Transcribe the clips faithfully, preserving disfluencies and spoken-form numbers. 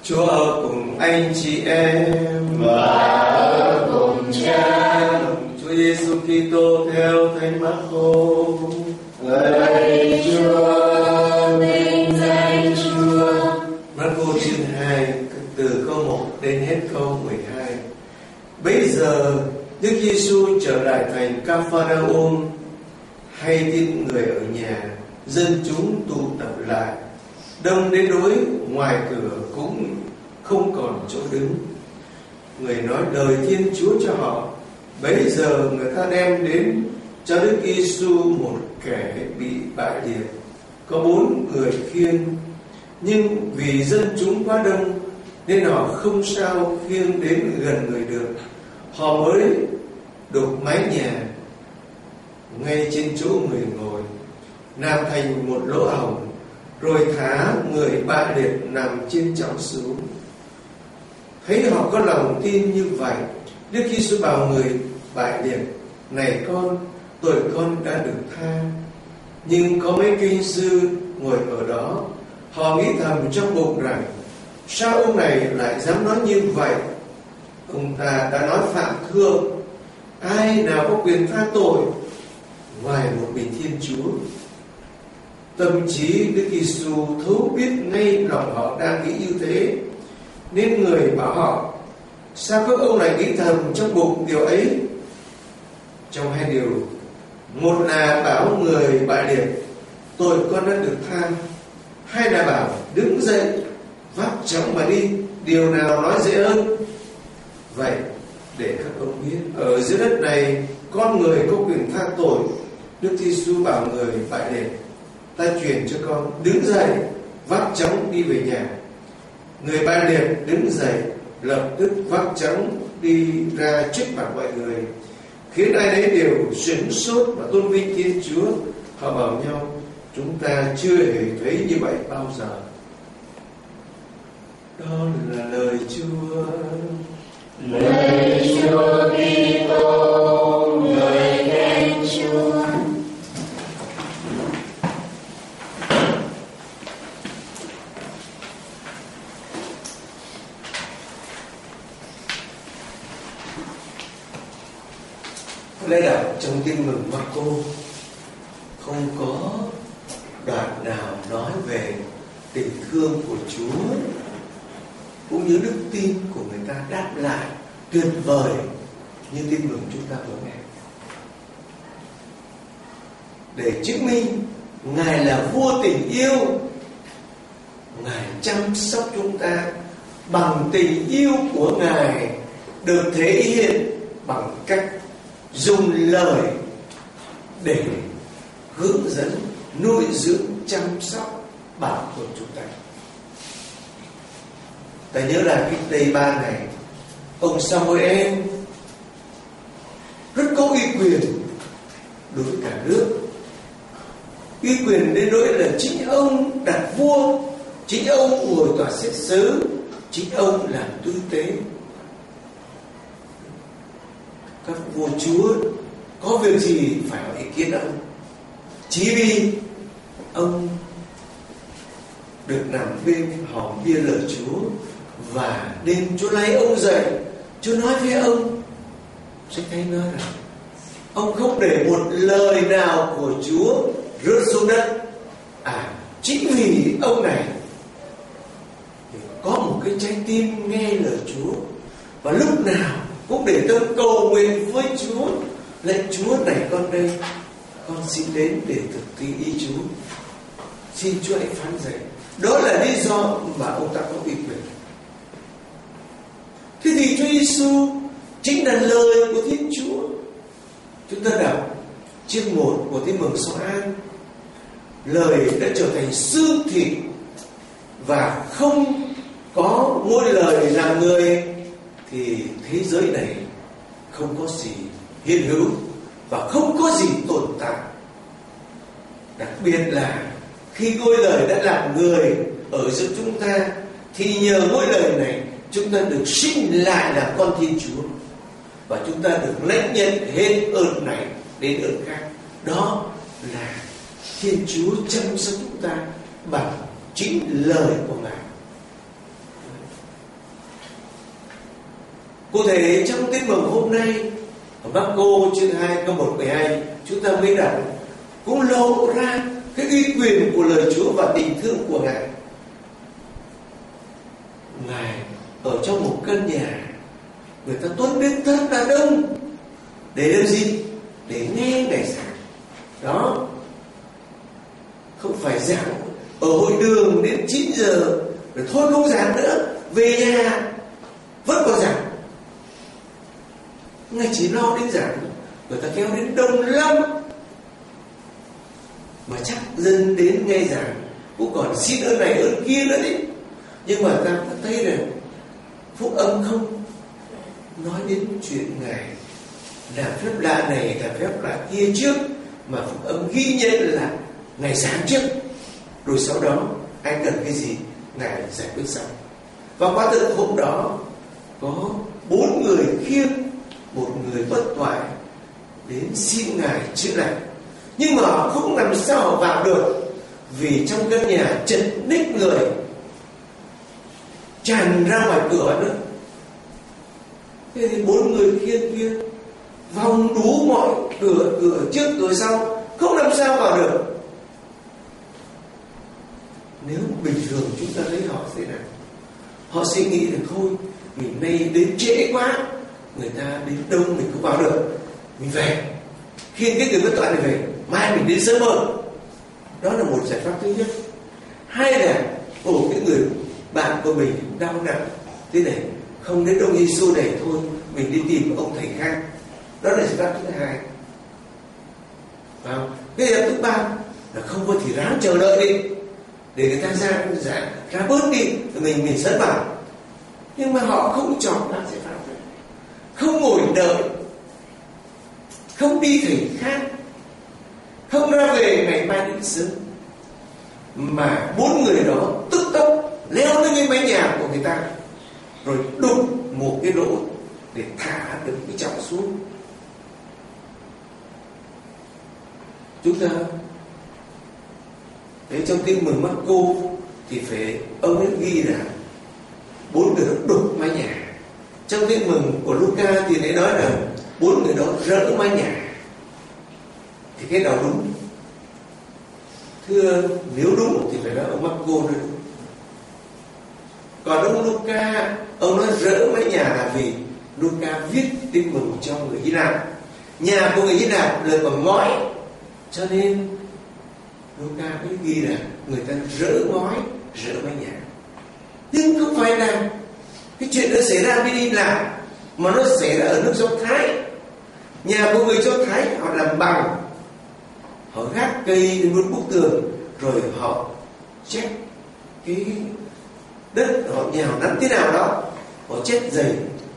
Chúa ở cùng anh chị em và ở cùng Cha. Chúa Giêsu Kitô theo Thánh Mác-cô. Lạy Chúa, vinh danh Chúa. Mác-cô chương hai từ câu một đến hết câu mười hai. Bây giờ Đức Giêsu trở lại thành Ca-pha-ra-um, hay tin người ở nhà, dân chúng tụ tập lại, đông đến nỗi ngoài cửa cũng không còn chỗ đứng. Người nói lời Thiên Chúa cho họ. Bấy giờ người ta đem đến cho Đức Giêsu một kẻ bị bại liệt, có bốn người khiêng, nhưng vì dân chúng quá đông nên họ không sao khiêng đến gần người được. Họ mới đục mái nhà ngay trên chỗ người ngồi, làm thành một lỗ hổng, rồi thả người bại liệt nằm trên chõng xuống. Thấy họ có lòng tin như vậy, Đức Giêsu bảo người bại liệt: này con, tội con đã được tha. Nhưng có mấy kinh sư ngồi ở đó, họ nghĩ thầm trong bụng rằng: sao ông này lại dám nói như vậy? Ông ta đã nói phạm thượng, ai nào có quyền tha tội ngoài một mình Thiên Chúa? Tâm trí Đức Giêsu thấu biết ngay lòng họ đang nghĩ như thế, nên người bảo họ: sao các ông lại nghĩ thầm trong bụng điều ấy? Trong hai điều, một là bảo người bại liệt: tội con đã được tha; hai là bảo: đứng dậy, vác chõng mà đi. Điều nào nói dễ hơn? Vậy để các ông biết, ở dưới đất này con người có quyền tha tội. Đức Giêsu bảo người bại liệt: ta truyền cho con, đứng dậy, vác chõng đi về nhà. Người bại liệt đứng dậy, lập tức vác chõng đi ra trước mặt mọi người, khiến ai nấy đều sửng sốt và tôn vinh Thiên Chúa. Họ bảo nhau: chúng ta chưa hề thấy như vậy bao giờ. Đó là lời Chúa. Lạy Chúa Kitô, ngợi khen Chúa. Lẽ đọc trong Tin Mừng Mác-cô không có đoạn nào nói về tình thương của Chúa cũng như đức tin của người ta đáp lại tuyệt vời như Tin Mừng chúng ta vừa nghe. Để chứng minh Ngài là vua tình yêu, Ngài chăm sóc chúng ta bằng tình yêu của Ngài, được thể hiện bằng cách dùng lời để hướng dẫn, nuôi dưỡng, chăm sóc, bảo hộ chúng ta. Ta nhớ là cách đây ba ngày, ông Samuel rất có uy quyền đối với cả nước. Uy quyền đến nỗi là chính ông đặt vua, chính ông ngồi tòa xét xử, chính ông làm tư tế. Các vua chúa có việc gì phải hỏi ý kiến ông, chỉ vì ông được nằm bên hòm bia lời Chúa, và đêm Chúa lấy ông dậy, Chúa nói với ông, Sách Thánh nói rằng ông không để một lời nào của Chúa rớt xuống đất. À, chính vì ông này có một cái trái tim nghe lời Chúa, và lúc nào cũng để tâm cầu nguyện với Chúa: lạy Chúa, này con đây, con xin đến để thực thi ý Chúa, xin Chúa hãy phán dạy. Đó là lý do mà ông ta có uy quyền. Thế thì Chúa Giêsu chính là lời của Thiên Chúa. Chúng ta đọc chương một của Tin Mừng Gioan: lời đã trở thành xương thịt, và không có mỗi lời làm người thì thế giới này không có gì hiện hữu và không có gì tồn tại. Đặc biệt là khi ngôi lời đã làm người ở giữa chúng ta, thì nhờ ngôi lời này chúng ta được sinh lại là con Thiên Chúa, và chúng ta được lãnh nhận hết ơn này đến ơn khác. Đó là Thiên Chúa chăm sóc chúng ta bằng chính lời của Ngài. Cụ thể trong Tin mừng hôm nay ở Mác-cô chương hai câu một mười hai, chúng ta mới đọc cũng lộ ra cái uy quyền của lời Chúa và tình thương của Ngài. Ngài ở trong một căn nhà, người ta tuôn đến rất là đông. Để làm gì? Để nghe Ngài giảng. Đó, không phải giảng ở hội đường đến chín giờ rồi thôi không giảng nữa, về nhà vẫn còn giảng. Ngài chỉ lo đến giảng, người ta kéo đến đông lắm. Mà chắc dân đến nghe giảng cũng còn xin ơn này ơn kia nữa đấy. Nhưng mà ta có thấy rằng phúc âm không nói đến chuyện Ngài làm phép lạ này, làm phép lạ kia trước, mà phúc âm ghi nhận là Ngài giảng trước, rồi sau đó ai cần cái gì Ngài giải quyết sau. Và qua tự hôm đó có bốn người khiêng một người bất toại đến xin Ngài chữa lành. Nhưng mà họ không làm sao họ vào được, vì trong căn nhà chật ních người, tràn ra ngoài cửa nữa. Thế thì bốn người kia kia vòng đủ mọi cửa, cửa trước cửa sau, không làm sao vào được. Nếu bình thường chúng ta thấy họ thế nào, họ sẽ nghĩ là thôi mình nay đến trễ quá, người ta đến đông mình không vào được, mình về khiêng cái người bất toại này về, mai mình đến sớm hơn. Đó là một giải pháp thứ nhất. Hai là ồ cái người bạn của mình đau nặng thế này, không đến Đông Giêsu này, thôi mình đi tìm ông thầy khác. Đó là giải pháp thứ hai. Vào cái giải pháp thứ ba là không có thì ráng chờ đợi đi, để người ta ra ra ra bớt đi rồi mình mình sớm vào. Nhưng mà họ không chọn ra giải pháp này, không ngồi đợi, không đi thầy khác, không ra về ngày mai đến sớm, mà bốn người đó tức tốc leo lên cái mái nhà của người ta, rồi đục một cái lỗ để thả được cái trọng xuống. Chúng ta đấy, trong Tin mừng Mác-cô thì phải ông ấy ghi là bốn người đó đục mái nhà. Trong Tin mừng của Luca thì đấy nói là bốn người đó rỡ mái nhà. Thì cái nào đúng? Thưa, nếu đúng thì phải nói ông Mác-cô nói đúng. Còn ông Luca, ông nói rỡ mái nhà là vì Luca viết Tin mừng cho người Hy Lạp. Nhà của người Hy Lạp là bằng ngói, cho nên Luca mới ghi là người ta rỡ ngói, rỡ mái nhà. Nhưng không phải là cái chuyện đó xảy ra với Hy Lạp, mà nó xảy ra ở nước Do Thái. Nhà của người Do Thái họ làm bằng, họ gác cây lên một bức tường, rồi họ chết cái đất, họ nhào nắn thế nào đó, họ chết dày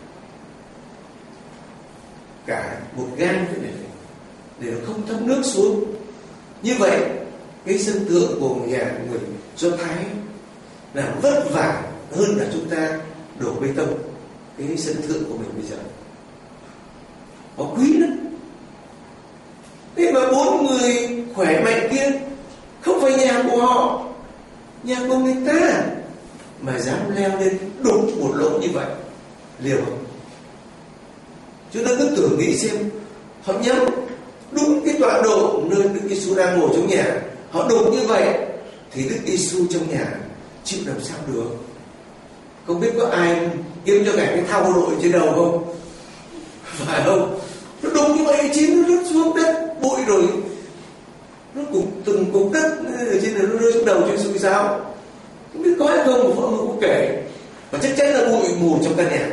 cả một gang thế này để nó không thấm nước xuống. Như vậy cái sân thượng của nhà người Do Thái là vất vả hơn là chúng ta đổ bê tông cái sân thượng của mình bây giờ. Họ quý lắm. Thế mà bốn người khỏe mạnh kia không phải nhà của họ, nhà của người ta, mà dám leo lên đục một lỗ như vậy, liều không? Chúng ta cứ tưởng nghĩ xem, họ nhắm đúng cái tọa độ nơi Đức Giêsu đang ngồi trong nhà, họ đục như vậy thì Đức Giêsu trong nhà chịu làm sao được? Không biết có ai kiếm cho Ngài cái thau đội trên đầu không? Phải không? Nó đục như vậy, chín nó rớt xuống đất bụi rồi, nó cục từng cục đất ở trên này nó rơi xuống đầu trên xui sao? Không biết có hay không mà mọi người cũng kể, và chắc chắn là bụi mù trong căn nhà.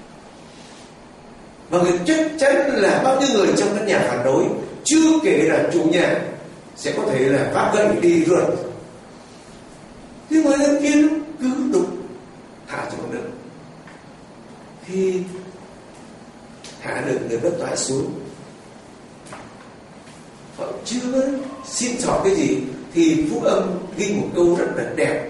Và người chắc chắn là bao nhiêu người trong căn nhà phản đối, chưa kể là chủ nhà sẽ có thể là vác gậy đi rượt. Nhưng mà dân kia cứ đục thả cho nó được. Khi thả được người bất toại xuống, họ chưa xin xỏ cái gì thì phúc âm ghi một câu rất là đẹp.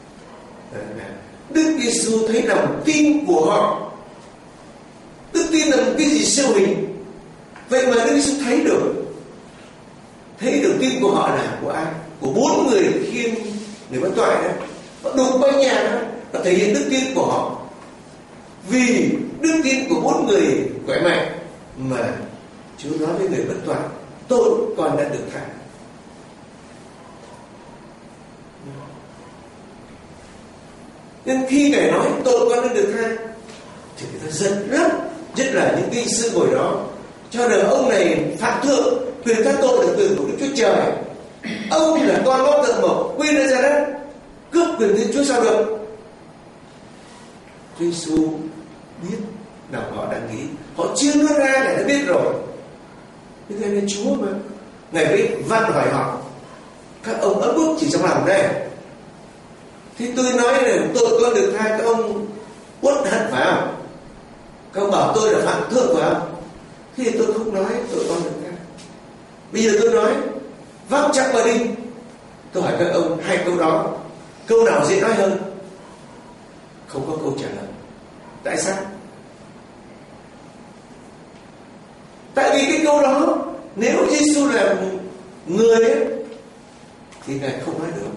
Đức Giêsu thấy lòng tin của họ. Đức tin là một cái gì siêu hình. Vậy mà Đức Giêsu thấy được, thấy được tin của họ là của ai? Của bốn người khiêng người bất toại đó. Họ đục mái nhà đó, nó thể hiện đức tin của họ. Vì đức tin của bốn người khỏe mạnh, mà Chúa nói với người bất toàn: tội con đã được tha. Nhưng khi Ngài nói tội con đã được tha thì người ta giận lắm, nhất là những kinh sư hồi đó cho rằng ông này phạm thượng, quyền tha tội được từ của Đức Chúa Trời. Ông là con góp thượng mộc, quy ra đất, cướp quyền Thiên Chúa sao được? Chúa Giêsu biết nào họ đang nghĩ, họ chưa nói ra Ngài đã biết rồi. Thế nên Chúa mà Ngài mới vặn hỏi họ: các ông ấm ức chỉ trong lòng đây, thì tôi nói là tội con được tha, các ông uất hận phải không? Các ông bảo tôi là phạm thượng phải không? Thì tôi không nói tội con được tha. Bây giờ tôi nói vác chắc vào đi. Tôi hỏi các ông hai câu đó, câu nào dễ nói hơn? Không có câu trả lời. Tại sao? Tại vì cái câu đó, nếu Giêsu là người ấy, thì Ngài không nói được.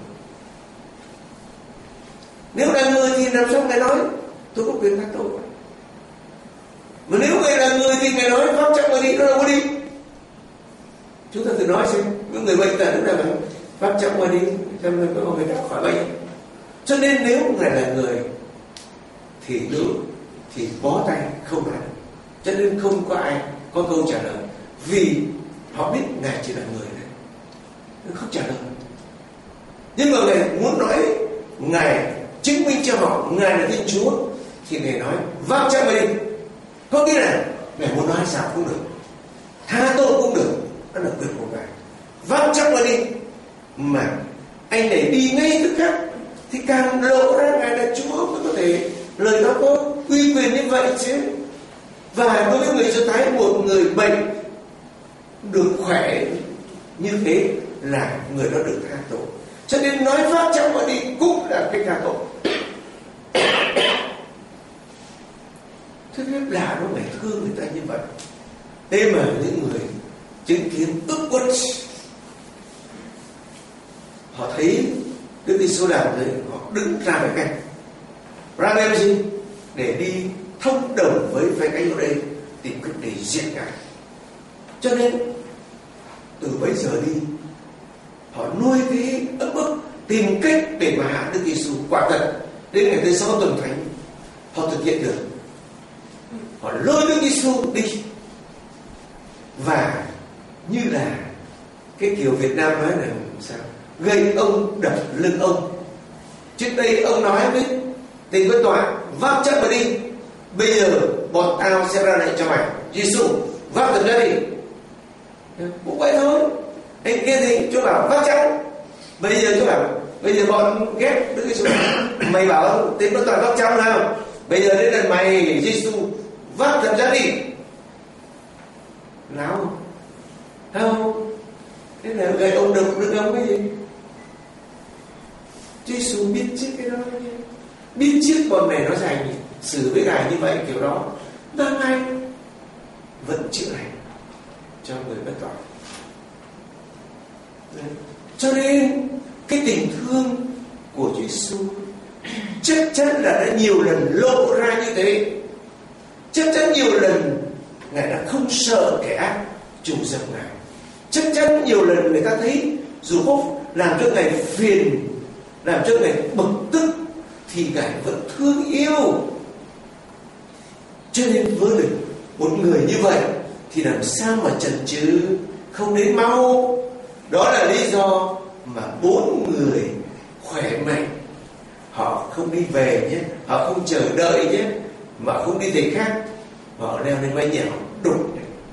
Nếu là người thì làm sao Ngài nói tôi có quyền tha tội? Mà nếu Ngài là người thì Ngài nói vác chắc vào đi, nó đâu có đi. Chúng ta thử nói xem, những người bệnh tật lúc nào mà vác chắc vào đi, xem người có người ta khỏi bệnh. Cho nên nếu Ngài là người thì đúng, thì bó tay không nói được. Cho nên không có ai có câu trả lời, vì họ biết Ngài chỉ là người đấy, không trả lời. Nhưng mà Ngài muốn nói, Ngài chứng minh cho họ Ngài là Thiên Chúa, thì Ngài nói vác chắc vào đi. Có nghĩa là Ngài muốn nói sao cũng được, tha tội cũng được, đó là quyền của Ngài. Vác chắc vào đi. Mà anh này đi ngay tức khắc thì càng lộ ra Ngài là Chúa, mới có thể lời đó có uy quyền như vậy chứ. Và đối với người Do Thái, một người bệnh được khỏe như thế là người đó được tha tội. Cho nên nói vác chắc vào đi cũng là cái tha tội. Thế nên là nó phải thương người ta như vậy. Thế mà những người chứng kiến ức uất, họ thấy Đức Giêsu làm rồi, họ đứng ra với Ngài. Ra làm gì? Để đi thông đồng với phe cánh ở đây, tìm cách để giết Ngài. Cho nên từ bấy giờ đi, họ nuôi cái ức ức, tìm cách để mà hạ Đức Giêsu. Quả thật đến ngày thứ sáu tuần thánh, họ thực hiện được. Họ lôi Đức Giêsu đi, và như là cái kiểu Việt Nam nói là sao? Gây ông đập lưng ông. Trước đây ông nói với tên bất tọa: vác chắc mà đi. Bây giờ bọn tao sẽ ra lệnh cho mày, Giêsu vác thật ra đi. Cũng vậy thôi. Anh kia thì chỗ bảo vác chắc. Bây giờ chỗ bảo bây giờ bọn ghét Đức Giêsu, mày bảo tên bất tọa vác chắc nào. Bây giờ đến lần mày, Giêsu vác thật ra đi. Nào không? Thế là gây ông đập lưng ông cái gì? Giêsu biết trước cái đó, biết trước bọn này nó dành xử với Ngài như vậy kiểu đó, mà Ngài vẫn chữa lành cho người bất tội. Cho nên cái tình thương của Chúa Giêsu chắc chắn là đã nhiều lần lộ ra như thế. Chắc chắn nhiều lần Ngài đã không sợ kẻ ác trùng dập Ngài. Chắc chắn nhiều lần người ta thấy dù có làm cho Ngài phiền, làm cho Ngài bực tức, thì Ngài vẫn thương yêu. Cho nên với một người như vậy thì làm sao mà chần chừ không đến mau. Đó là lý do mà bốn người khỏe mạnh, họ không đi về nhé, họ không chờ đợi nhé, mà không đi về khác, họ leo lên mái nhà đục.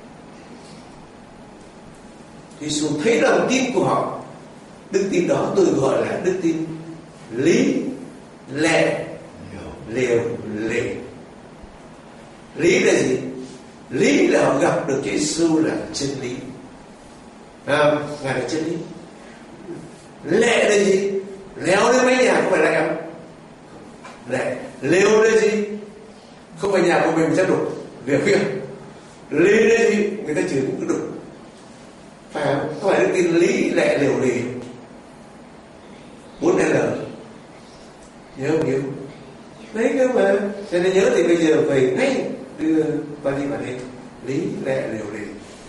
Giêsu thấy lòng tin của họ. Đức tin đó tôi gọi là đức tin lý lẽ liều lệ. Lý là gì? Lý là họ gặp được Giêsu là chân lý, à, Ngài là chân lý. Lệ là gì? Leo lên mấy nhà không phải lệ không? Lệ. Liều là gì? Không phải nhà của mình sẽ đục việc việc. Lý là gì? Người ta chửi cũng cứ đục. Phải không? Không phải đức tin lý lệ liều lì. Bốn L. Nhớ không nhớ? Đấy cơ mà. Cho nên nhớ thì bây giờ về ngay đưa vali vào đây, lý lẽ liều lì,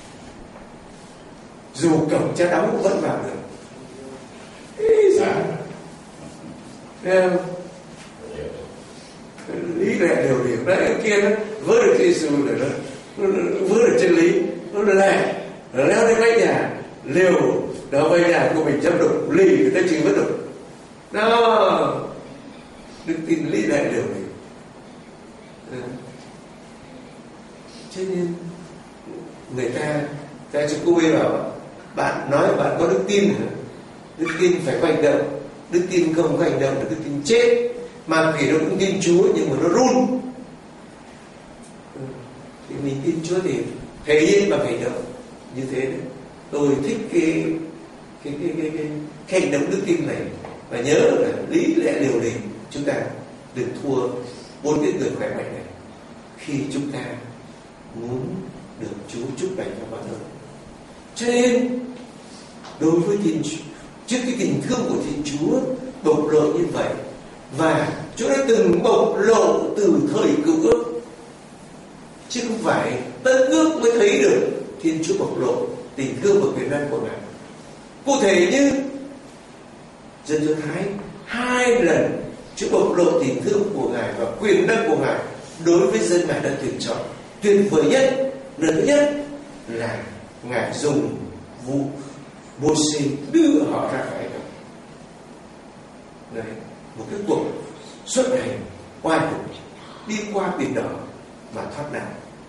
dù cổng cha đóng cũng vẫn vào được. Ý gì? Thấy không? Lý lẽ liều liều đấy, kia nó vớ được Giêsu rồi đó, nó vớ được chân lý, nó lẹ, nó leo đến vách nhà, liều đó vách nhà của mình dám đục lì người ta chỉ vẫn đục. Đó, đức tin lý lẽ liều liều. Cho nên người ta ta cho cô ấy bảo bạn nói bạn có đức tin hả? Đức tin phải có hành động. Đức tin không có hành động là đức tin chết. Ma quỷ nó cũng tin Chúa nhưng mà nó run. Thì mình tin Chúa thì thể hiện bằng hành động như thế đấy. Tôi thích cái cái cái cái cái, cái hành động đức tin này. Và nhớ là lý lẽ liều lì, chúng ta đừng thua bốn cái người khỏe mạnh này khi chúng ta muốn được Chúa chúc lành cho mọi người. Cho nên đối với Thiên Chúa, trước cái tình thương của Thiên Chúa bộc lộ như vậy, và Chúa đã từng bộc lộ từ thời Cựu Ước, chứ không phải Tân Ước mới thấy được Thiên Chúa bộc lộ tình thương và quyền năng của Ngài. Cụ thể như dân Do Thái hai lần Chúa bộc lộ tình thương của Ngài và quyền năng của Ngài đối với dân Ngài đã tuyển chọn. Tuyệt vời nhất, lớn nhất là Ngài dùng vụ Mô-xê đưa họ ra khỏi Ai Cập. Đấy, một cái cuộc xuất hành oai hùng đi qua biển đỏ mà thoát nạn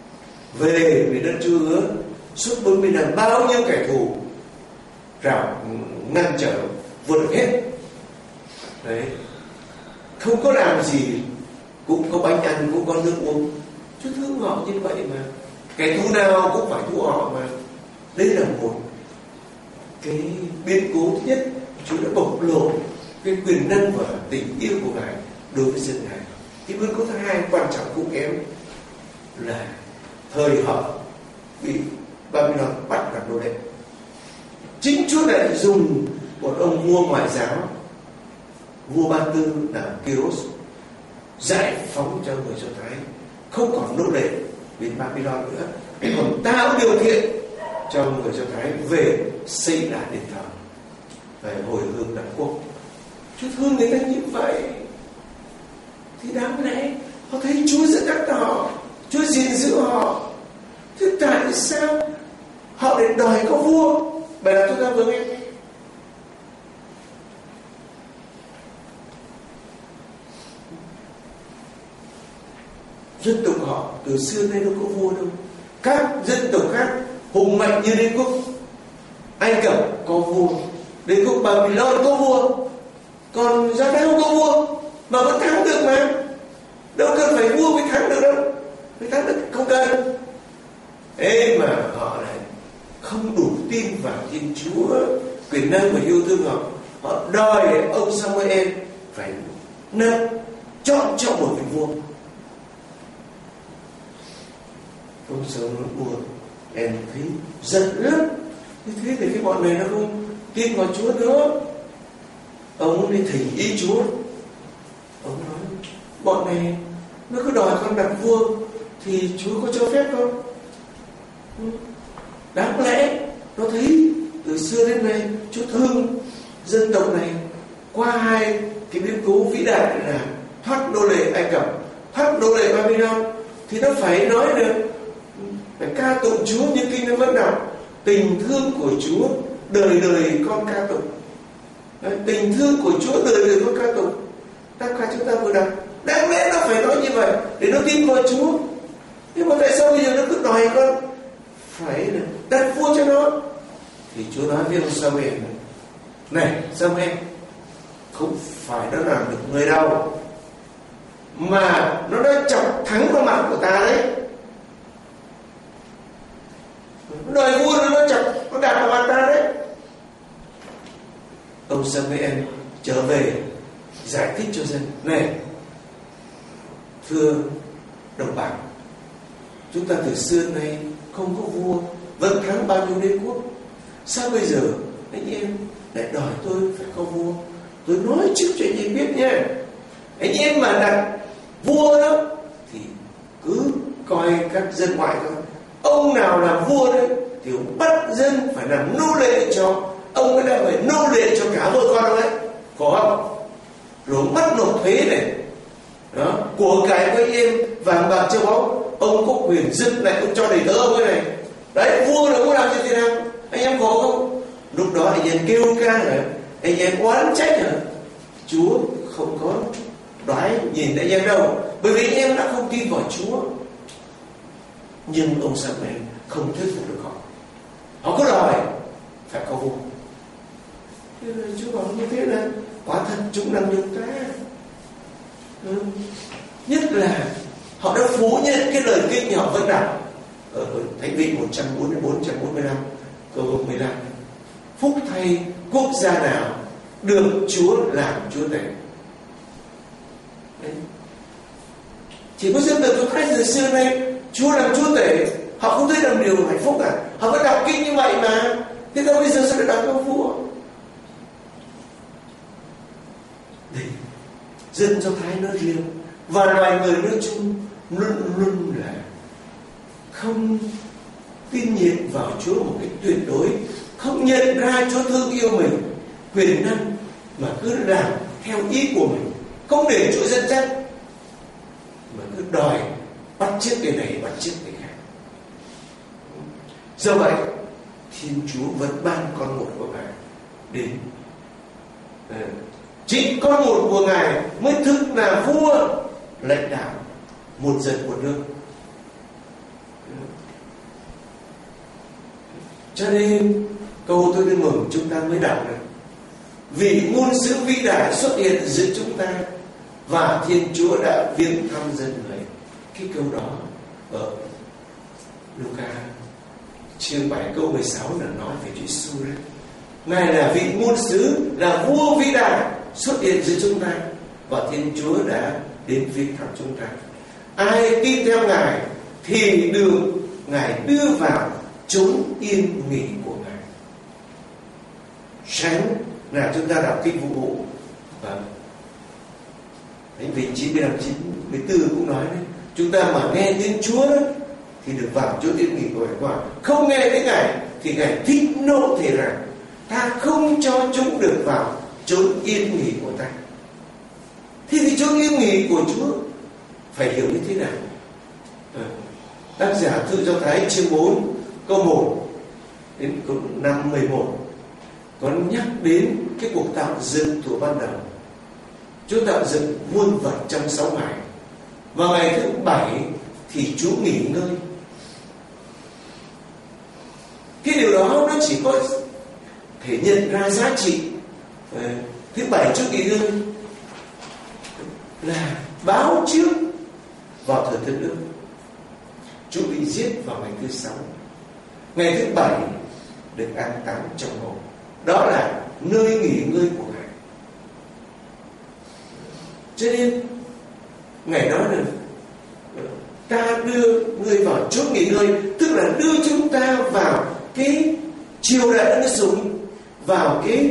về với đất Chúa hứa. Suốt bốn mươi năm bao nhiêu kẻ thù rào ngăn trở vượt hết. Đấy, không có làm gì cũng có bánh ăn, cũng có nước uống. Chúa thương họ như vậy mà. Kẻ thù nào cũng phải thù họ mà. Đây là một cái biến cố thứ nhất. Chúa đã bộc lộ cái quyền năng và tình yêu của Ngài đối với dân Ngài. Cái biến cố thứ hai quan trọng không kém là thời họ bị Babylon bắt làm nô lệ. Chính Chúa đã dùng một ông vua ngoại giáo, vua Ba Tư là Kyros, giải phóng cho người Do Thái không còn nô lệ bên Babylon nữa, còn tạo điều kiện cho người Do Thái về xây lại đền thờ, về hồi hương đảng quốc. Chúa thương người ta như vậy thì đáng lẽ họ thấy Chúa dẫn dắt họ, Chúa gìn giữ họ. Thế tại sao họ lại đòi có vua? Bài đọc chúng ta vừa nghe. Dân tộc họ từ xưa nay đâu có vua đâu. Các dân tộc khác hùng mạnh như đế quốc Ai Cập có vua, đế quốc Babylon có vua, còn Do Thái không có vua mà vẫn thắng được mà. Đâu cần phải vua mới thắng được đâu, mới thắng được không cần. Ê mà họ này không đủ tin vào Thiên Chúa, quyền năng và yêu thương họ. Họ đòi ông Samuel phải nâng chọn cho một vị vua. Ông Samuel buồn, em thấy giận lắm. Như thế thì cái bọn này nó không tin vào Chúa nữa. Ông đi thỉnh ý Chúa. Ông nói bọn này nó cứ đòi con đặt vua thì Chúa có cho phép không? Đáng lẽ nó thấy từ xưa đến nay Chúa thương dân tộc này qua hai cái biến cố vĩ đại là thoát nô lệ Ai Cập, thoát nô lệ Babylon, thì nó phải nói được, phải ca tụng Chúa như kinh nó vẫn đọc. Tình thương của Chúa đời đời con ca tụng. Đấy, tình thương của Chúa đời đời con ca tụng. Tất cả chúng ta vừa đọc, đáng lẽ nó phải nói như vậy để nó tin vào Chúa. Nhưng mà tại sao bây giờ nó cứ đòi con phải đặt vua cho nó? Thì Chúa nói với ông Samuel: này Samuel, không phải nó làm được người đâu, mà nó đã chọc thắng vào mặt của ta đấy. Đòi vua nó chọc, nó đạp vào mặt ta đấy. Ông Samuel trở về giải thích cho dân: này thưa đồng bào, chúng ta từ xưa nay không có vua, vẫn thắng bao nhiêu đế quốc. Sao bây giờ anh em lại đòi tôi phải có vua? Tôi nói trước cho anh em biết nha, anh em mà đặt vua đó thì cứ coi hỏi các dân ngoại thôi, ông nào làm vua đấy thì ông bắt dân phải làm nô lệ cho ông, mới đã phải nô lệ cho cả vợ con ông ấy, có không? Rồi ông bắt nộp thuế này, đó, của cải của anh em vàng bạc châu báu, ông có quyền dứt lại, ông cho đầy tớ ông cái này. Đấy, vua là ông làm như thế nào? Anh em có không? Lúc đó anh em kêu ca rồi, anh em oán trách rồi, Chúa không có đoái nhìn anh em đâu, bởi vì anh em đã không tin vào Chúa. Nhưng ông Sa-muel không thuyết phục được họ. Họ có đòi phải có vua. Thế là Chúa bảo như thế là quả thật chúng đang nhục ta. Ừ. Nhất là họ đã phủ nhận cái lời kinh họ vẫn đọc ở Thánh vị một trăm bốn mươi bốn, một trăm bốn mươi lăm câu mười lăm. Phúc thay quốc gia nào được Chúa làm Chúa tể. Đấy. Chỉ có dân tộc Do Thái từ xưa nay Chúa làm Chúa tể, họ không thấy làm điều hạnh phúc cả. Họ vẫn đọc kinh như vậy mà. Thế sao bây giờ sao lại đọc cho vua? Đấy. Dân Do Thái nói riêng và loài người nói chung luôn luôn là không tin nhiệm vào Chúa một cách tuyệt đối, không nhận ra Chúa thương yêu mình, quyền năng, mà cứ làm theo ý của mình, không để Chúa dẫn dắt, mà cứ đòi bắt chước cái này bắt chước cái khác. Do vậy Thiên Chúa vẫn ban con một của Ngài đến. À, chỉ con một của Ngài mới thực là vua lãnh đạo một dân một nước. Cho nên câu tôi nên mừng chúng ta mới đọc này: vì ngôn sứ vĩ đại xuất hiện giữa chúng ta và Thiên Chúa đã viếng thăm dân người. Cái câu đó ở Luca chương bảy câu mười sáu là nói về Chúa Giêsu đấy. Ngài là vị ngôn sứ, là vua vĩ đại xuất hiện giữa chúng ta và Thiên Chúa đã đến viếng thăm chúng ta. Ai tin theo Ngài thì được Ngài đưa vào chốn yên nghỉ của Ngài. Sáng là chúng ta đọc kinh vụ vụ và Thánh vị chín mươi lăm chín mươi tư cũng nói đấy, chúng ta mà nghe tiếng Chúa đó, thì được vào chỗ yên nghỉ của Ngài. Quả không nghe tiếng Ngài thì Ngài thích nộ thể rằng ta không cho chúng được vào chốn yên nghỉ của ta. Thì cái chốn yên nghỉ của Chúa phải hiểu như thế nào? À, tác giả Thư Do Thái chương bốn câu một đến câu năm mười một có nhắc đến cái cuộc tạo dựng thuở ban đầu. Chúa tạo dựng muôn vật trong sáu ngày, và ngày thứ bảy thì Chúa nghỉ ngơi. Cái điều đó nó chỉ có thể nhận ra giá trị à, thứ bảy Chúa nghỉ ngơi là báo trước vào thời Tân Ước Chúa bị giết vào ngày thứ sáu, ngày thứ bảy được an táng trong mộ. Đó là nơi nghỉ ngơi của Ngài. Cho nên Ngài nói là ta đưa ngươi vào chốn nghỉ ngơi, tức là đưa chúng ta vào cái triều đại đã sủng, vào cái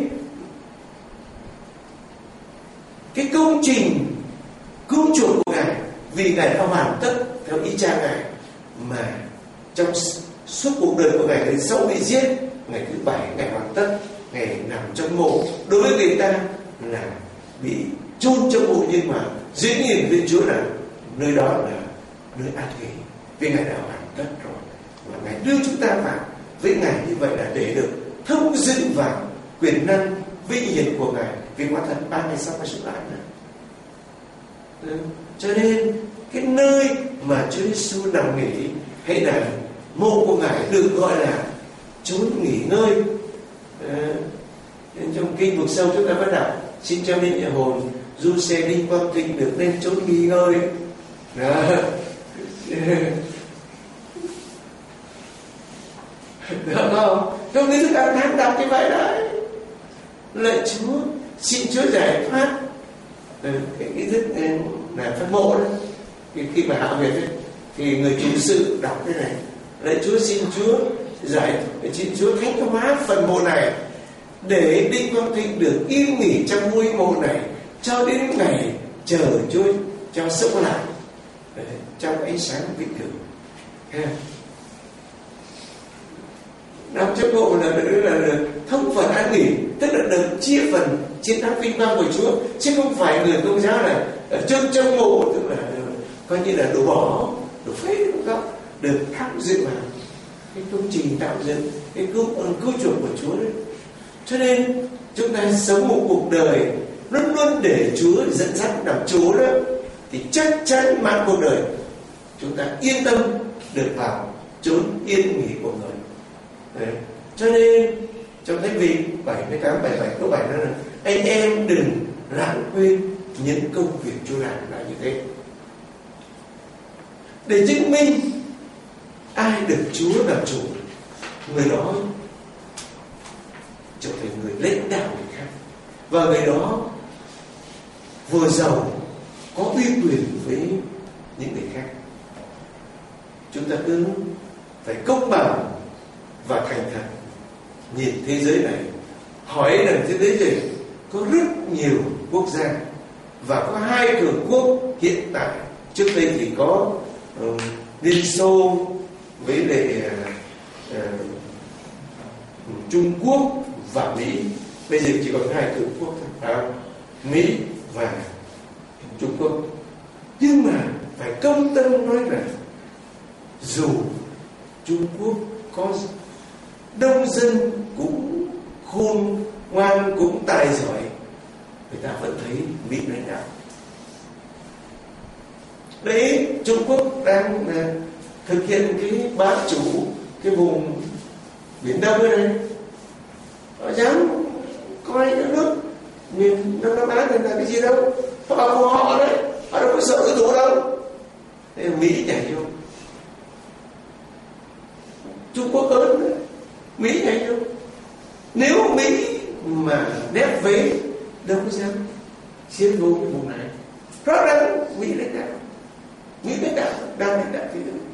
cái công trình cứu chuộc của Ngài, vì Ngài đã hoàn tất theo ý cha Ngài. Mà trong suốt cuộc đời của Ngài đến sau bị giết, ngày thứ bảy Ngài hoàn tất, Ngài nằm trong mộ. Đối với người ta là bị chôn trong mộ, nhưng mà dĩ nhiên với Chúa là nơi đó là nơi an nghỉ, vì Ngài đã hoàn tất rồi. Và Ngài đưa chúng ta vào với Ngài như vậy là để được thông dự vào quyền năng vinh hiển của Ngài, vì quả thật ba ngày sau phải xuất lại nữa. Cho nên cái nơi mà Chúa Giêsu nằm nghỉ hay là mộ của Ngài được gọi là chốn nghỉ ngơi. À, trong kinh vực sâu chúng ta bắt đầu xin cho nên nhà hồn du xe đinh quang thịnh được lên chốn nghỉ ngơi. Đó. Được không? Trong cái thức ăn tháng đọc như vậy đấy. Lạy Chúa, xin Chúa giải thoát cái cái thức là phân mộ đấy. Khi mà hạ huyệt ấy, thì người chủ sự đọc thế này: lạy Chúa, xin Chúa giải, xin Chúa thánh hóa phần mộ này để Đinh Quang Thịnh được yên nghỉ trong ngôi mộ này cho đến ngày chờ Chúa cho sống lại trong ánh sáng vĩnh cửu. Năm trước bộ là được là được thông phần an nghỉ, tức là được chia phần chiến thắng vinh quang của Chúa, chứ không phải người Công giáo là ở trong trong mộ, tức là coi như là đổ bỏ, đổ phế, đúng không? Được tham dự vào cái công trình tạo dựng cái cứu cứu chuộc của Chúa đấy. Cho nên chúng ta sống một cuộc đời luôn luôn để Chúa dẫn dắt làm Chúa đó, thì chắc chắn mãn cuộc đời chúng ta yên tâm được vào chốn yên nghỉ của người. Đấy. Cho nên trong Thánh vị bảy mươi tám bảy mươi bảy câu bảy nói là anh em đừng lãng quên những công việc Chúa làm là như thế, để chứng minh ai được Chúa làm chủ, người đó trở thành người lãnh đạo người khác, và người đó vừa giàu có uy quyền với những người khác. Chúng ta cứ phải công bằng và thành thật nhìn thế giới này, hỏi rằng thế giới này có rất nhiều quốc gia và có hai cường quốc hiện tại. Trước đây thì có uh, Liên Xô với lại uh, uh, Trung Quốc và Mỹ. Bây giờ chỉ còn hai cường quốc thôi, à, Mỹ và Trung Quốc. Nhưng mà phải công tâm nói rằng dù Trung Quốc có đông dân cũng khôn ngoan, cũng tài giỏi, người ta vẫn thấy Mỹ lãnh đạo. Đấy, Trung Quốc đang uh, thực hiện cái bá chủ cái vùng Biển Đông ở đây, họ dám coi cái nước miền Đông Nam Á này là cái gì đâu, họ bảo của họ đấy, họ đâu có sợ cái thủ đâu. Thế Mỹ nhảy vô, Trung Quốc ớn đấy, Mỹ nhảy vô. Nếu Mỹ mà nép vế đâu có dám xuyên vô cái vùng này. Rõ ràng Mỹ lãnh đạo, Mỹ lãnh đạo đang lãnh đạo thế giới,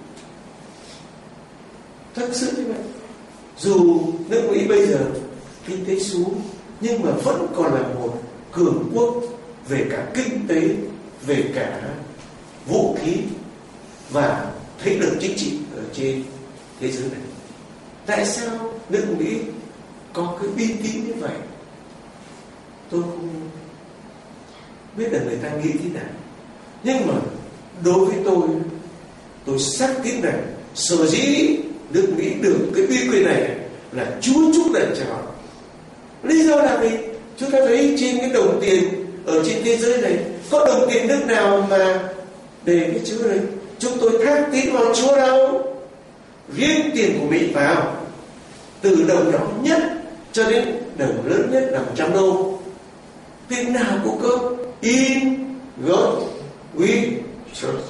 thật sự như vậy. Dù nước Mỹ bây giờ kinh tế xuống, nhưng mà vẫn còn là một cường quốc về cả kinh tế, về cả vũ khí và thế lực chính trị ở trên thế giới này. Tại sao nước Mỹ có cái uy tín như vậy? Tôi không biết là người ta nghĩ thế nào, nhưng mà đối với tôi, tôi xác tín rằng sở dĩ nước Mỹ được cái uy quyền này là Chúa chúc lệnh cho họ. Lý do là vì chúng ta thấy trên cái đồng tiền ở trên thế giới này, có đồng tiền nước nào mà để cái chữ này chúng tôi thác tín vào Chúa đâu. Riêng tiền của Mỹ vào, từ đồng nhỏ nhất cho đến đồng lớn nhất là một trăm đô, tiền nào cũng có in God we trust,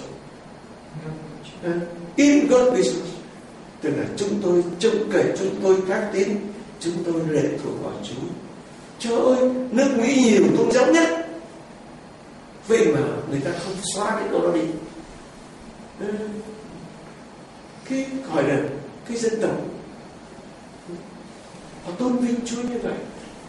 in God we trust, tức là chúng tôi trông cậy, chúng tôi thác tín, chúng tôi lệ thuộc vào Chúa. Trời ơi, nước Mỹ nhiều tôn giáo nhất, vậy mà người ta không xóa cái câu đó đi. Cái gọi là cái dân tộc họ tôn vinh Chúa như vậy.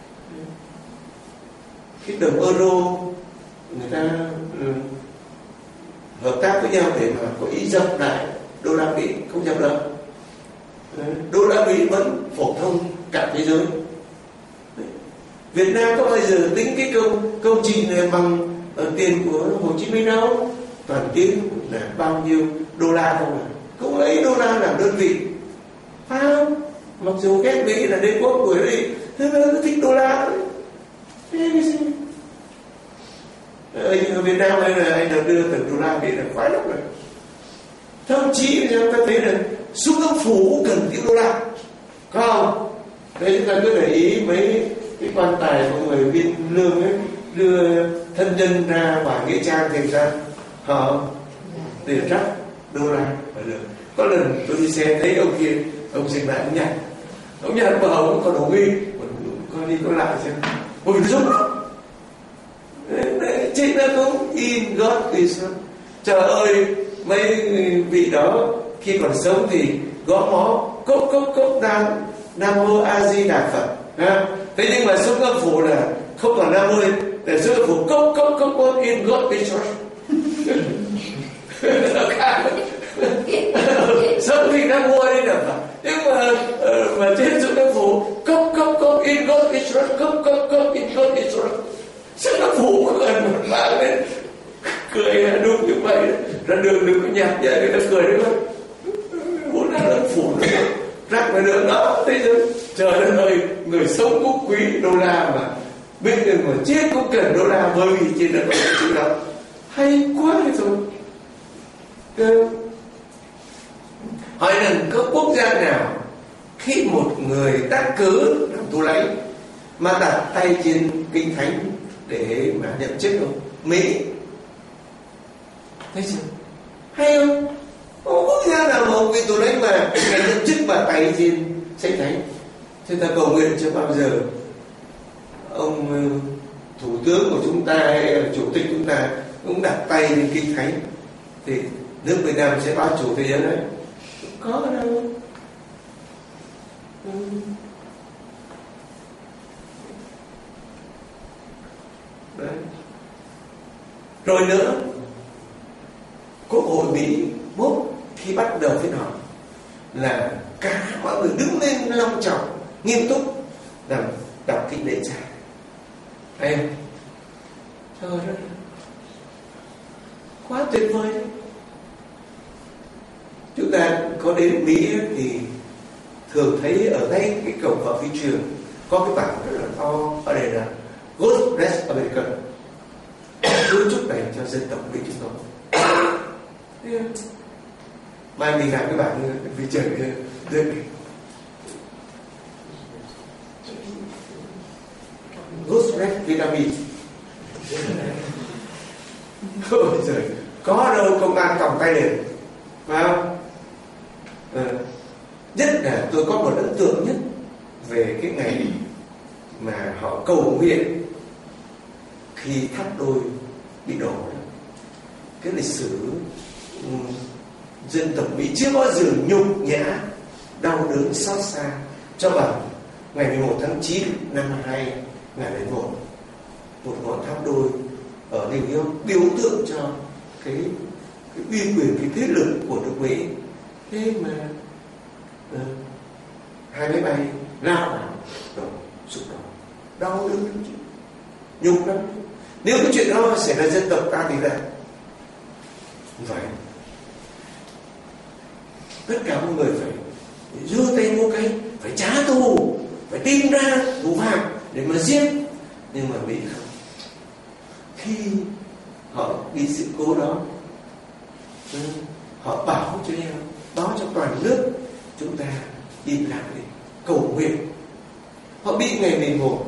Cái đồng euro người ta ừ, hợp tác với nhau để mà có ý dập lại đô la Mỹ, không dập đâu. Đô la Mỹ vẫn phổ thông cả thế giới. Việt Nam có bao giờ tính cái công công trình này bằng tiền của Hồ Chí Minh đâu, toàn tiền là bao nhiêu đô la không à? Cũng lấy đô la làm đơn vị, phải không? Mặc dù ghét Mỹ là đế quốc của đây, thế nó thích đô la. Thế cái gì? Ở Việt Nam đây là anh đã đưa từng đô la Mỹ là khoái lắm rồi. Thậm chí chúng ta thấy là Xúc Ước Phủ cần tiếng đô la, có không? Đấy, chúng ta cứ để ý mấy cái quan tài của người biên lương ấy đưa thân nhân ra ngoài nghĩa trang thì sao? Họ để rắc đô la phải được. Có lần tôi đi xe thấy ông kia, ông dừng lại ông nhặt, ông nhặt vào ông còn đồ nghi, con đi con lại xem, ôi nó giúp trên nó cũng in God is. Trời ơi, mấy vị đó khi còn sống thì gõ mó cốc cốc cốc nam nam mô A Di Đà Phật, ha? Thế nhưng mà Xúc Ước Phủ là không còn nam mô, để Xúc Ước Phủ cốc cốc cốc cốc in God is. Sao Đỡ mình đang mua đi được mà. Nhưng mà uh, mà trên xuống nó phủ cấp cấp cấp in God Israel, cấp cấp cấp in God Israel. Sao nó phủ gần một mạng lên cười đúng như vậy. Ra đường đừng có nhạt vậy, người ta cười đấy thôi. Muốn là nó phủ nó rắc vào đường đó. Thế chứ trời đất ơi, người sống cũng quý đô la mà. Bây giờ mà chết cũng cần đô la, bởi vì trên đất có chữ đó. Hay quá rồi. Cơ. Hỏi rằng có quốc gia nào khi một người đắc cử làm thủ lãnh mà đặt tay trên kinh thánh để mà nhậm chức không? Mỹ. Thấy chưa? Hay không? Không có quốc gia nào mà ông vị thủ lãnh mà ngày nhậm chức và tay trên sách thánh. Thế ta cầu nguyện cho bao giờ ông thủ tướng của chúng ta hay chủ tịch chúng ta cũng đặt tay lên kinh thánh thì nước Việt Nam sẽ bá chủ thế giới đấy. Không có đâu. Ừ. Đấy. Rồi nữa, Quốc hội Mỹ bốp khi bắt đầu phiên họp là cả mọi người đứng lên long trọng nghiêm túc làm đọc kinh lễ cha. Hay không? Trời ơi, quá tuyệt vời đấy. Chúng ta có đến Mỹ thì thường thấy ở ngay cái cổng vào phi trường có cái bảng rất là to ở đây là God Bless America, Chúa chúc này cho dân tộc Mỹ chúng tôi. Mai mình làm cái bảng phi trường được God Bless Vietnamese. Ôi trời, có đâu công an còng tay lên, phải không? À, nhất là tôi có một ấn tượng nhất về cái ngày mà họ cầu nguyện khi tháp đôi bị đổ. Cái lịch sử um, dân tộc Mỹ chưa bao giờ nhục nhã, đau đớn xót xa cho bằng ngày mười một tháng chín năm hai nghìn lẻ một, một ngọn tháp đôi ở New York biểu tượng cho cái cái uy quyền, cái thế lực của nước Mỹ. Thế mà uh, hai máy bay lao vào đổ sụp đổ, đau đớn lắm chứ, nhục lắm. Nếu cái chuyện đó xảy ra dân tộc ta thì là phải tất cả mọi người phải giơ tay mua cây, phải trả thù, phải tìm ra thủ phạm để mà giết. Nhưng mà Mỹ không. Khi họ bị sự cố đó, họ bảo cho nhau, báo cho toàn nước, chúng ta im lặng để cầu nguyện. Họ bị ngày mười một,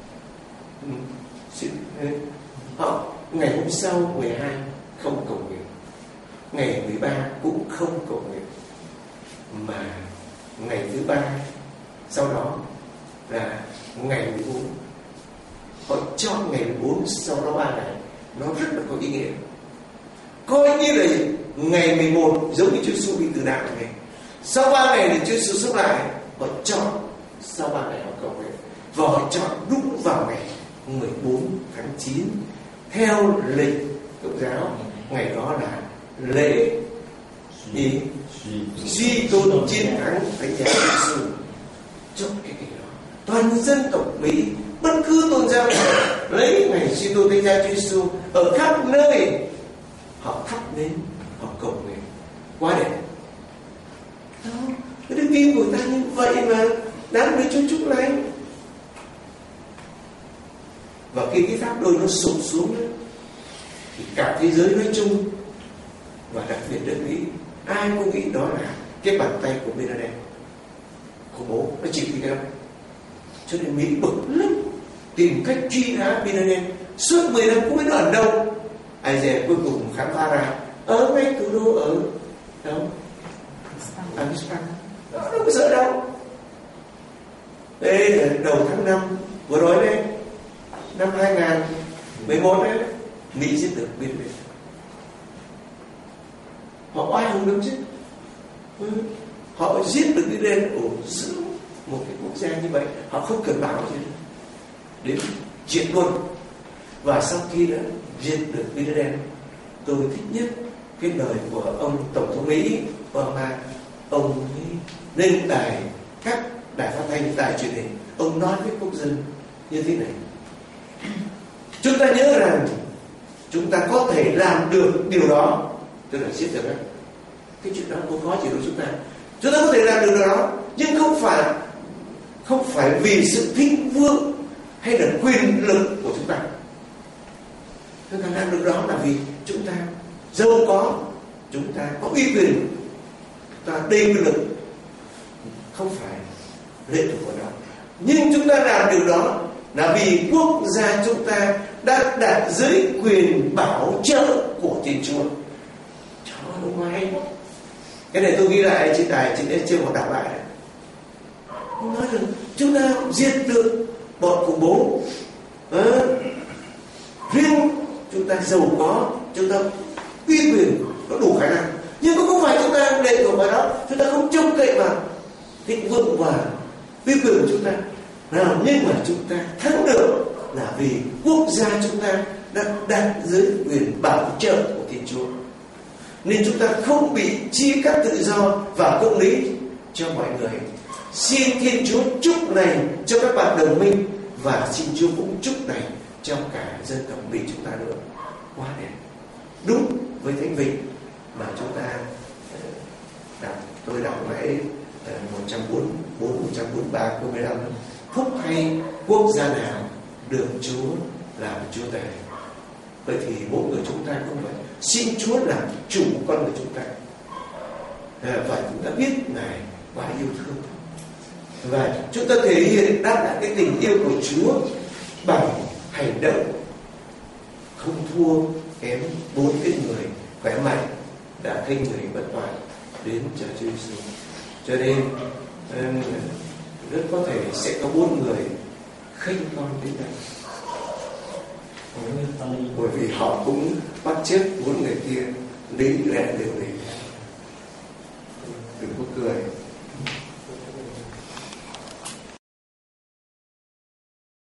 họ ngày hôm sau mười hai không cầu nguyện, ngày mười ba cũng không cầu nguyện, mà ngày thứ ba sau đó là ngày mười bốn. Họ chọn ngày mười bốn sau đó ba ngày, nó rất là có ý nghĩa. Coi như là ngày mười một giống như Chúa Giêsu bị tử nạn này, sau ba ngày thì Chúa Giêsu sống lại. Họ chọn sau ba ngày họ cầu nguyện, và họ chọn đúng vào ngày mười bốn tháng chín theo lịch Công giáo. Ngày đó là lễ gì duy tôn chiến thắng Thánh Giá Giêsu. Chọn cái ngày đó, toàn dân tộc Mỹ bất cứ tôn giáo nào lấy ngày duy tôn Thánh Giá Giêsu ở khắp nơi, họ thắp nến, họ cầu nguyện. Quá đẹp. Đó, cái đức tin của ta như vậy mà đáng để Chúa chúc lành. Và khi cái tháp đôi nó sụp xuống đó, thì cả thế giới nói chung và đặc biệt nước Mỹ, ai cũng nghĩ đó là cái bàn tay của Bin Laden khủng bố, nó chỉ vì cái đó. Cho nên Mỹ bực lắm, tìm cách truy nã Bin Laden suốt mười năm cũng biết nó ở đâu. Ai dè cuối cùng khám phá ra ở ngay thủ đô ở đâu, Afghanistan. Nó đâu có sợ đâu. Đây là đầu tháng năm vừa rồi đấy, năm hai nghìn mười một đấy, Mỹ giết được Bin Laden. Họ oai hùng lắm chứ. Ừ. Họ giết được Bin Laden ở giữa một cái quốc gia như vậy, họ không cần báo gì đến triệt luôn. Và sau khi đã giết được Bin Laden, tôi thích nhất cái lời của ông Tổng thống Mỹ Obama ông ấy lên đài, các đài phát thanh, đài truyền hình, ông nói với quốc dân như thế này: chúng ta nhớ rằng chúng ta có thể làm được điều đó, tức là giết David. Cái chuyện đó không có gì đâu chúng ta. Chúng ta có thể làm được điều đó, nhưng không phải không phải vì sự thịnh vượng hay là quyền lực của chúng ta. Chúng ta làm được đó là vì chúng ta giàu có, chúng ta có uy quyền, chúng ta đầy quyền lực, không phải lệ thuộc vào đó. Nhưng chúng ta làm điều đó là vì quốc gia chúng ta đã đặt dưới quyền bảo trợ của Thiên Chúa. Trời ơi, ngoài cái này tôi ghi lại trên đài, trên trên một đảo lại. Nói rằng chúng ta diệt được bọn khủng bố. À, riêng chúng ta giàu có, chúng ta uy quyền, có đủ khả năng, nhưng cũng không phải chúng ta lệ thuộc vào đó. Chúng ta không trông cậy vào thịnh vượng và uy quyền của chúng ta nào, nhưng mà chúng ta thắng được là vì quốc gia chúng ta đã đặt dưới quyền bảo trợ của Thiên Chúa, nên chúng ta không bị chia cắt tự do và công lý cho mọi người. Xin Thiên Chúa chúc này cho các bạn đồng minh, và xin Chúa cũng chúc này cho cả dân tộc Mỹ chúng ta nữa. Quá đẹp, đúng với thánh vị mà chúng ta đọc. Tôi đọc lại một trăm bốn mươi bốn, một trăm bốn mươi ba câu mười lăm: phúc hay quốc gia nào được Chúa làm Chúa tể. Vậy thì mỗi người chúng ta cũng vậy, xin Chúa làm chủ con người chúng ta, và chúng ta biết Ngài quá yêu thương, và chúng ta thể hiện đáp lại cái tình yêu của Chúa bằng hành động không thua kém bốn cái người khỏe mạnh đã khinh người bất toàn đến cho Chúa Giêsu. Cho nên rất có thể sẽ có bốn người khinh con đến đây, bởi vì họ cũng bắt chước bốn người kia lý lẽ điều này.